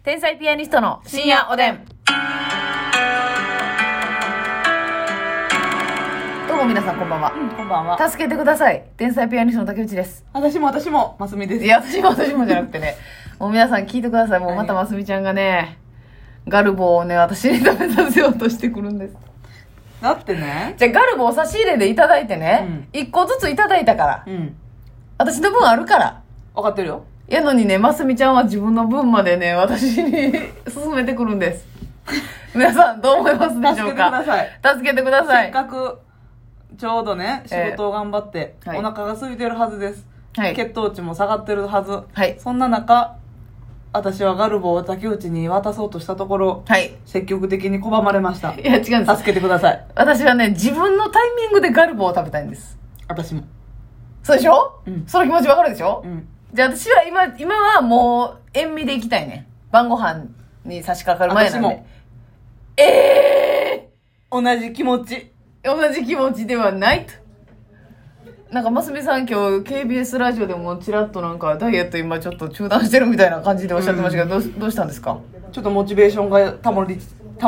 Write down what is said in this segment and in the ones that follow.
天才ピアニストの深夜おでん。どうも皆さんこんばんは。 こんばんは。 助けてください。天才ピアニストの竹内です。 私も、ますみです。 いや、私もじゃなくてね。もう皆さん聞いてください。もうまたますみちゃんがね、ガルボをね、私に食べさせようとしてくるんです。 だってね。 じゃあガルボお差し入れでいただいてね、一個ずついただいたから。私の分あるから。 分かってるよ。 やのにね、ますみちゃんは自分の分までね、私に勧めてくるんです。皆さんどう思いますでしょうか。助けてください。 せっかく、ちょうどね、仕事を頑張って、お腹が空いてるはずです。血糖値も下がってるはず。そんな中、私はガルボを竹内に渡そうとしたところ、積極的に拒まれました。 いや、違うんです。 助けてください。 私はね、自分のタイミングでガルボを食べたいんです。 私も。 そうでしょ？その気持ちわかるでしょ？じゃあ私は今はもう塩味でいきたいね。晩ご飯に差し掛かる前なんで。 同じ気持ちではないと。なんかますみさん今日 KBS ラジオでもちらっとなんかダイエット今ちょっと中断してるみたいな感じでおっしゃってましたけど、どうしたんですか？ ちょっとモチベーションがタモリ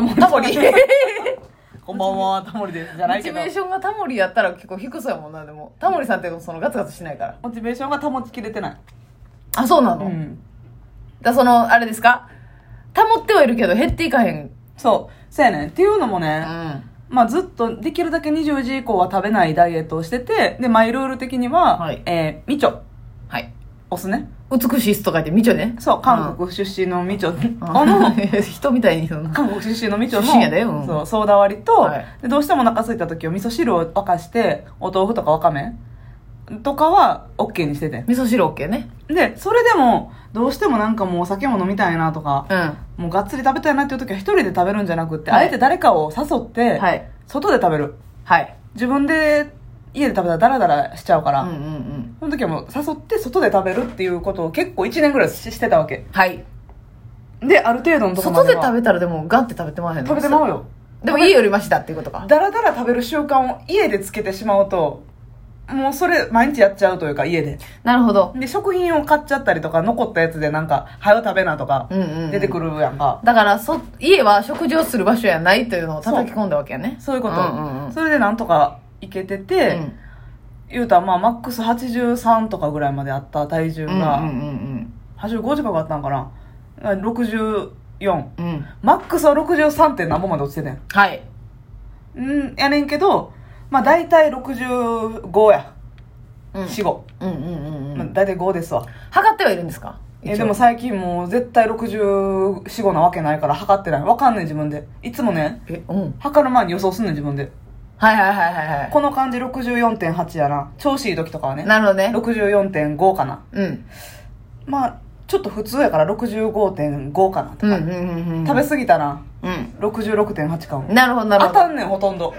こんばんは、タモリです。じゃないけど。 モチベーションがタモリやったら結構低そうやもんな。でもタモリさんってそのガツガツしないから。 モチベーションが保ちきれてない。 あ、そうなの？だそのあれですか？保ってはいるけど減っていかへん。 そうやねんっていうのもね、まあずっとできるだけ20時以降は食べないダイエットをしてて、でマイルール的には、みちょ、お酢ね、 美しい酢と書いてみちょね。 そう、韓国出身のみちょ人みたいに韓国出身のみちょのそうソーダ割りと、でどうしてもお腹空いた時は味噌汁を沸かしてお豆腐とかわかめとかは OK にしてて、 味噌汁 OK ね。 でそれでもどうしてもなんかもうお酒も飲みたいなとか、もうがっつり食べたいなっていう時は一人で食べるんじゃなくって、あえて誰かを誘って、外で食べる。自分で家で食べたらダラダラしちゃうから、その時はもう誘って外で食べるっていうことを結構1年ぐらいしてたわけ。である程度のところまでは外で食べたらでもガンって食べてまうへんの？ 食べてまうよ。 でも家よりマシだっていうことか。 ダラダラ食べる習慣を家でつけてしまうと、もうそれ毎日やっちゃうというか、家で。 なるほど。 で食品を買っちゃったりとか、残ったやつでなんか早よ食べなとか出てくるやんか。 だから家は食事をする場所やないというのを叩き込んだわけやね。 そういうこと、それでなんとかいけてて、言うたらまあマックス83とかぐらいまであった体重が、85近くあったんかな、64、マックスは 63. 点何本まで落ちててん。やねんけど、まあ大体65や。4、5。まあ大体5ですわ。 測ってはいるんですか？ でも最近もう絶対64、5なわけないから測ってない。わかんねん自分で。いつもね、測る前に予想すんねん自分で。この感じ 64.8 やな。調子いい時とかはね。 なるほどね。 64.5 かな。まあちょっと普通やから 65.5 かなとか。食べ過ぎたら、66.8 かも。 なるほどなるほど。 当たんねんほとんど。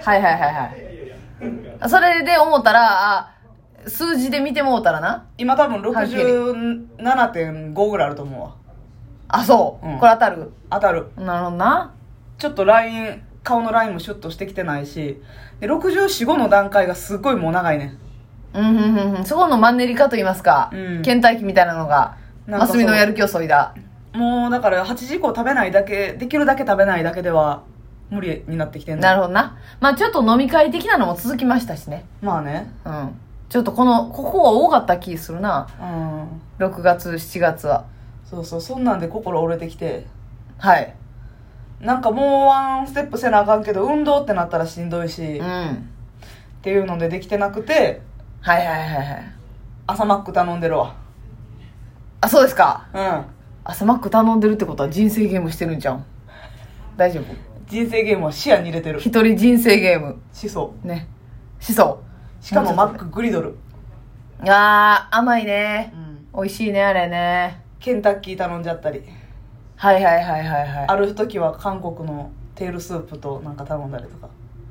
それで思ったら、数字で見てもうたらな。 今多分 67.5 ぐらいあると思うわ。 あ、そう。これ当たる？ 当たる。 なるほどな。 ちょっと顔のラインもシュッとしてきてないし、で64、5の段階がすごいもう長いね。 そこのマンネリ化と言いますか、倦怠期みたいなのがマスミのやる気をそいだ。 もうだから8時以降食べないだけ、できるだけ食べないだけでは無理になってきてんの。 なるほどな。まあちょっと飲み会的なのも続きましたしね。 まあね。 ちょっとここが多かった気するな。6月、7月は。 そう、そんなんで心折れてきて。 なんかもうワンステップせなあかんけど、運動ってなったらしんどいし、っていうのでできてなくて、朝マック頼んでるわ。 あ、そうですか。朝マック頼んでるってことは人生ゲームしてるんじゃん。大丈夫？ 人生ゲームは視野に入れてる。 一人人生ゲーム。 しそね。しそ。 しかもマックグリドル。 甘いね。美味しいね、あれね。 ケンタッキー頼んじゃったり。ある時は韓国のテールスープとなんか頼んだりとか。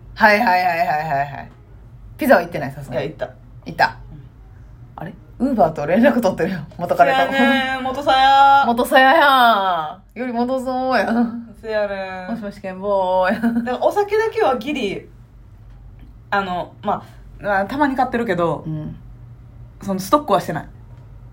ピザは行ってない？さすがに。 いや、行った。あれウーバーと連絡取ってるよ、元彼と。 元さややん。より元そうやん。 せやねもしもしけんぼーや。 だからお酒だけはギリ、まあ、たまに買ってるけど、そのストックはしてない。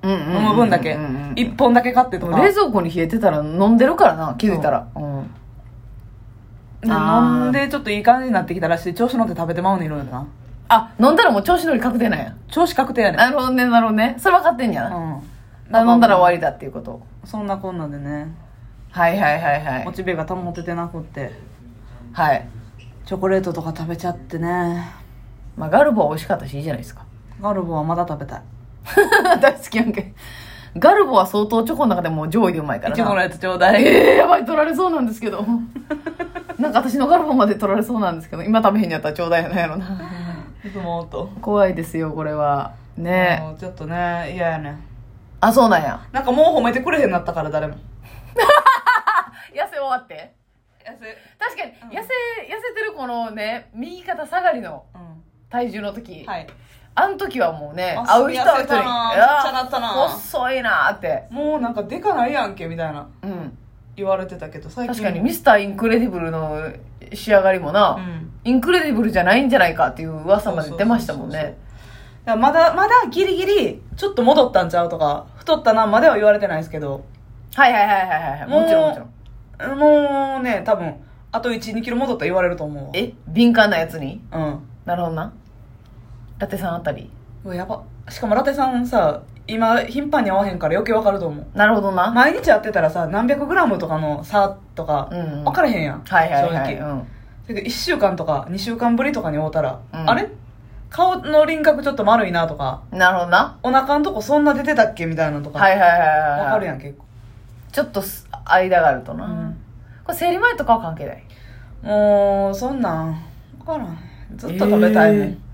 飲む分だけ。1本だけ買ってとか。 冷蔵庫に冷えてたら飲んでるからな、気づいたら。 で飲んでちょっといい感じになってきたらしい。調子乗って食べてまうねんいろいろな。 あ、飲んだらもう調子乗り確定なんや。 調子確定やねん。 なるほどね、なるほどね。それ分かってんやな。飲んだら終わりだっていうこと。 そんなこんなんでね。 はいはいはいはい。 モチベが保ててなくって。 はい。 チョコレートとか食べちゃってね。 まあガルボは美味しかったしいいじゃないですか。 ガルボはまだ食べたい。 大好きやんけ。ガルボは相当チョコの中でも上位でうまいからな。 いちごのやつちょうだい。 やばい、取られそうなんですけど。なんか私のガルボまで取られそうなんですけど、今食べへんやったらちょうだいなんやろな。 いつもと。 怖いですよ、これは。ねえ。ちょっとね、嫌やねん。 あ、そうなんや。 なんかもう褒めてくれへんなったから誰も。 痩せ終わって痩せ。 確かに、痩せてるこのね、右肩下がりの体重の時。 はい。 あの時はもうね、会う人は一人、 めっちゃなったな。 細いなーって。 もうなんかでかないやんけ、みたいな。言われてたけど、最近。 確かにミスターインクレディブルの仕上がりもな、インクレディブルじゃないんじゃないかっていう噂まで出ましたもんね。 まだギリギリ、ちょっと戻ったんちゃうとか、太ったなまでは言われてないですけど。 はいはいはいはいはい。もちろんもちろん。 もうね、多分、あと1、2キロ戻ったら言われると思うわ。 敏感なやつにうん。 なるほどな。ラテさんあたり。 うわ、やば。しかもラテさんさ、今、頻繁に会わへんから余計わかると思う。 なるほどな。 毎日会ってたらさ、何百グラムとかの差とか、分からへんやん。 はいはいはい。 正直。それで1週間とか2週間ぶりとかに会うたら、あれ顔の輪郭ちょっと丸いなとか。 なるほどな。 お腹のとこそんな出てたっけみたいなとか。 はいはいはいはい。 わかるやん、結構。 ちょっと間があるとな。これ生理前とかは関係ない。 もう、そんなん、わからん。ずっと食べたいもん。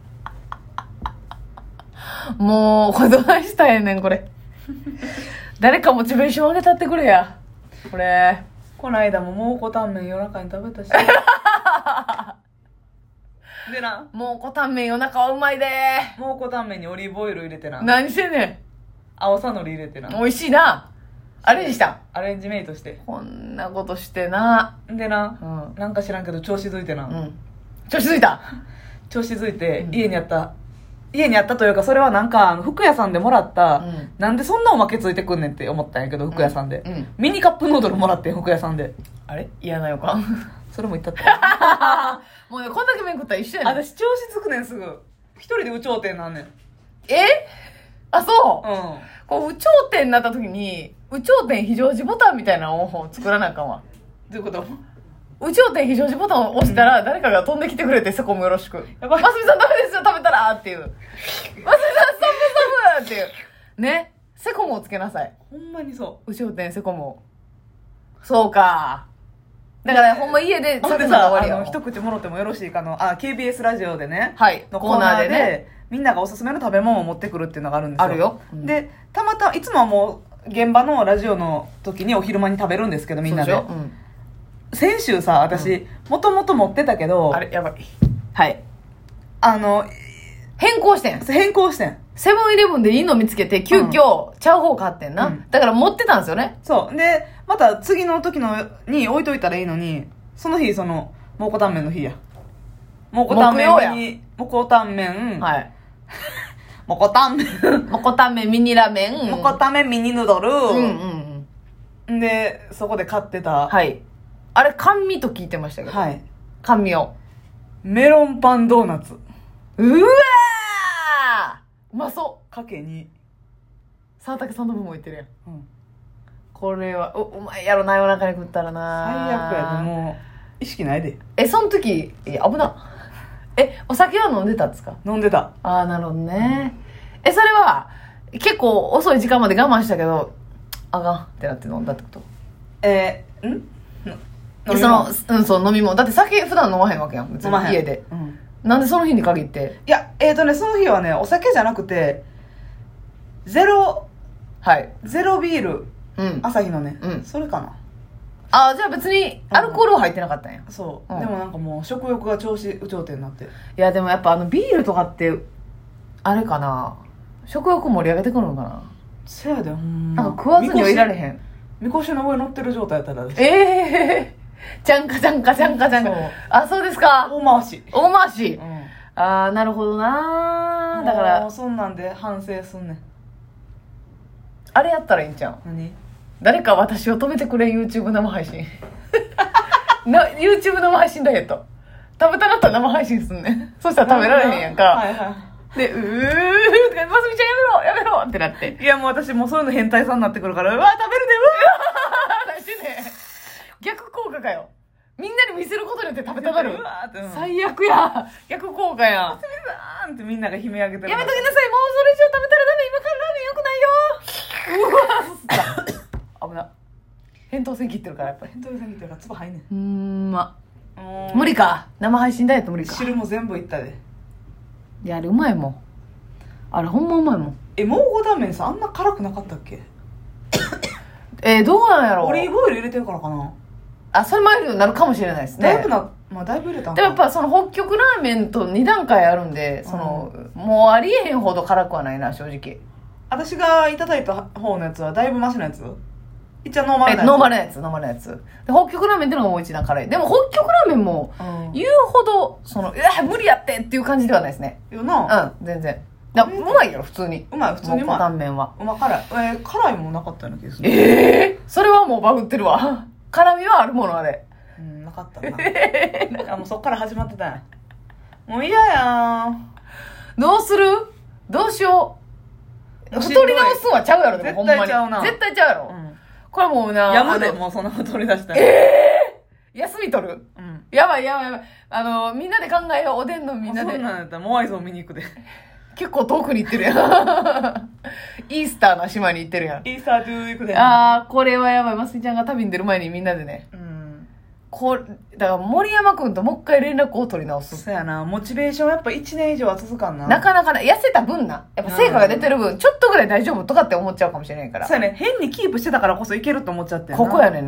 もう、これどないしたらええねん、これ。誰かモチベーション上げたってくれや。これ。 この間も蒙古タンメン夜中に食べたし。でな。 蒙古タンメン夜中はうまいでー。蒙古タンメンにオリーブオイル入れてな。 何してんねん。 青さのり入れてな。 美味しいな。アレンジした。 アレンジメイトして。 こんなことしてな。 でな、なんか知らんけど調子づいてな。 調子づいた。 調子づいて、家にあったというか、それはなんか、服屋さんでもらった、なんでそんなおまけついてくんねんって思ったんやけど、服屋さんで。ミニカップヌードルもらってん、服屋さんで。 あれ嫌な予感。 それも言ったって。 もうね、こんだけ麺食ったら一緒やねん。 私調子つくねん、すぐ。一人で有頂天なんねん。 あ、そうこう、有頂天になった時に、有頂天非常時ボタンみたいなのを作らなあかんわ。 どういうこと有頂天非常時ボタンを押したら、誰かが飛んできてくれて、そこもよろしく。 やばい。 ますみさんダメですよ、食べたらっていう。ますみさん、ストップストップっていう。ね。セコムをつけなさい。 ほんまにそう。 有頂天セコムを。そうか。だから、ほんま家で食べたら終わりよ。一口もろてもよろしいかの、KBS ラジオでね。 はい。 のコーナーで、みんながおすすめの食べ物を持ってくるっていうのがあるんですよ。 あるよ。 で、たまたま、いつもはもう、現場のラジオの時にお昼間に食べるんですけど、みんなで。先週さ、私、もともと持ってたけど、 あれ、やばい。 はい。 変更してん。 変更してん。 セブンイレブンでいいの見つけて、急遽、ちゃう方買ってんな。だから持ってたんですよね。 そう。で、また次の時のに置いといたらいいのに、その日、蒙古タンメンの日や。蒙古タンメンに、蒙古タンメン。 はい。 蒙古タンメン。 蒙古タンメンミニラーメン。 蒙古タンメンミニヌードル。で、そこで買ってた。 はい。あれ、甘味と聞いてましたけど。 はい。 甘味を。 メロンパンドーナツ。 うわーうまそう。 かけに。 沢竹さんの分も言ってるやん。これは、うまいやろな、夜中に食ったらな。 最悪やで、もう、意識ないで。 その時、危な。お酒は飲んでたんですか？ 飲んでた。 ああ、なるほどね。それは、結構遅い時間まで我慢したけど、あかんってなって飲んだってこと？そう、飲み物。だって酒普段飲まへんわけやん、別に家で。なんでその日に限って？ いや、その日はね、お酒じゃなくて、ゼロビール、朝日のね、それかな。 ああ、じゃあ別にアルコールは入ってなかったんや。 そう。でもなんかもう食欲が有頂天になって。いや、でもやっぱビールとかって、あれかな、食欲盛り上げてくるのかな。 せやで、ほんま。 なんか食わずにはいられへん。 みこしの上乗ってる状態やったら。 ちゃんかちゃんかちゃんかちゃんか。あ、そうですか。 大回し。 大回し。ああ、なるほどな。だから。 そんなんで反省すんねん。 あれやったらいいんちゃう？ 何？ 誰か私を止めてくれ YouTube 生配信YouTube 生配信ダイエット。食べたなったら生配信すんねん。そしたら食べられへんやんか。 はいはで、ますみちゃんやめろってなって。 い。いやもう私もうそういうの変態さんになってくるから、うわ食べるで、 何してんねん。逆効果かよ。みんなに見せることによって食べたがる。 うわーって、 最悪や。逆効果や。 ますみさんってみんなが悲鳴上げてる。 やめときなさい、もうそれ以上食べたらダメ、今からラーメン良くないよ。うわー、危な。扁桃腺切ってるからやっぱり。 扁桃腺切ってるから唾入んねん。 無理か。生配信ダイエット無理か。 汁も全部いったで。 いや、あれうまいもん。あれほんまうまいもん。 蒙古タンメンさあんな辛くなかったっけ？ どうなんやろう。 オリーブオイル入れてるからかな。 あ、それもあるようになるかもしれないですね。 だいぶだいぶ入れたんか。 でもやっぱその北極ラーメンと2段階あるんで、もうありえへんほど辛くはないな、正直。 私がいただいた方のやつはだいぶマシなやつ。一応ノーマルなやつ。 ノーマルなやつ。で北極ラーメンっていうのがもう一段辛い。でも北極ラーメンも言うほど、無理やってっていう感じではないですね。 よな。 うん、全然。うまいよ、普通に。 うまい、普通にうまい。 タンメンは。 辛い。辛いもなかったような気がする。 それはもうバグってるわ。辛みはあるもの、あれ。 なかったな。もうそっから始まってたんや。もう嫌やん。 どうする？どうしよう。太り直すんはちゃうやろ、でもほんまに。 絶対ちゃうな。 絶対ちゃうやろ。これもうな。 やむで、もうそんなこと取り出したら。 休み取る？やばい。みんなで考えよう。おでんのみんなで。 そんなんやったらモアイ像見に行くで。 結構遠くに行ってるやん。イースターの島に行ってるやん。 イースタードゥ行くで。 これはやばい。ますみちゃんが旅に出る前にみんなでね。だから森山くんともう一回連絡を取り直す。 そうやな。モチベーションやっぱ1年以上は続かんな。 なかなか痩せた分な。やっぱ成果が出てる分、ちょっとぐらい大丈夫とかって思っちゃうかもしれないから。 そうやね。変にキープしてたからこそいけると思っちゃって。 ここやねん。